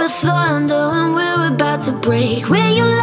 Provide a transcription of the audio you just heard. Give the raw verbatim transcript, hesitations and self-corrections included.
thunder when we're about to break. When you